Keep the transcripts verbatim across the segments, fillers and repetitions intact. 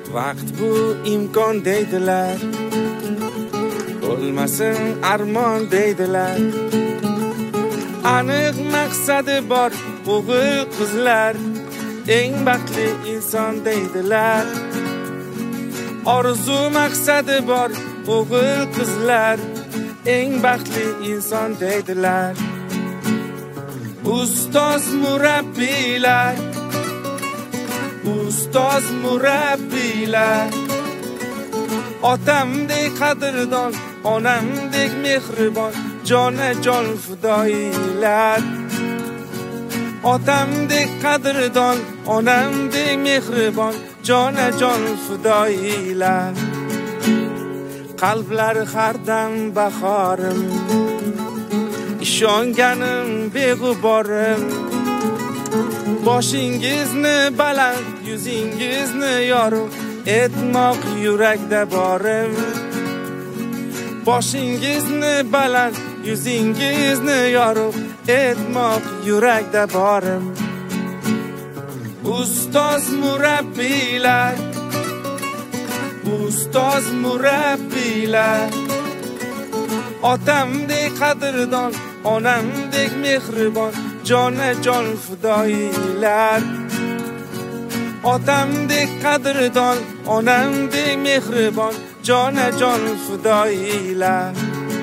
vaqt bu imkon deydilar, bo'lmasin armon deydilar. Aniq maqsadi bor o'g'il qizlar, eng baxtli inson deydilar. Orzu maqsadi bor o'g'il qizlar, eng baxtli inson deydilar. Ustoz murabbiylar, ustoz murabbiylar, otamdek qadrdon, onamdek mehribon, jonajon fidoyilar. Otamdek qadrdon, onamdek mehribon, jonajon fidoyilar. Qalblari hardam bahorim, ishonganim beg'uborim. Boshingizni baland, yuzingizni yorug' etmoq yurakda borim. Boshingizni baland, yuzingizni yorug' etmoq yurakda borim. Ustoz murabbiylar, ustoz murabbiylar, otamdek qadrdon, onamdek mehribon, jonajon fidoyilar. Otamdek qadrdon, onamdek mehribon, jonajon fidoyilar.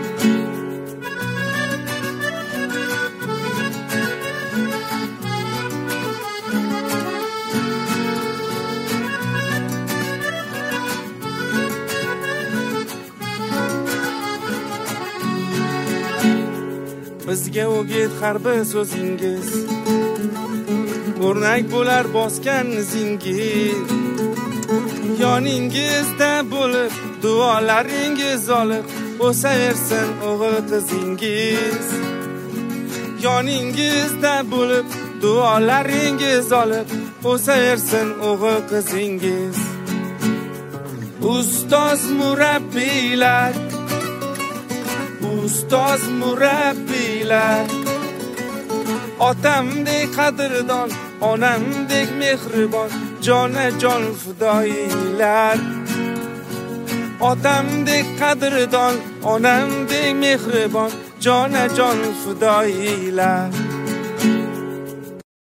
Bizga o'g'it har bir so'zingiz, o'rnak bo'lar bosgan izingiz. Yoningizda bo'lib, duolaringiz olib, o'saversin o'g'il qizingiz. Yoningizda bo'lib, duolaringiz olib, o'saversin o'g'il qizingiz. Ustoz murabbiylar, ustoz murabbiylar, otamdek qadrdon, onamdek mehribon, jonajon fidoyilar. Otamdek qadrdon, onamdek mehribon, jonajon fidoyilar.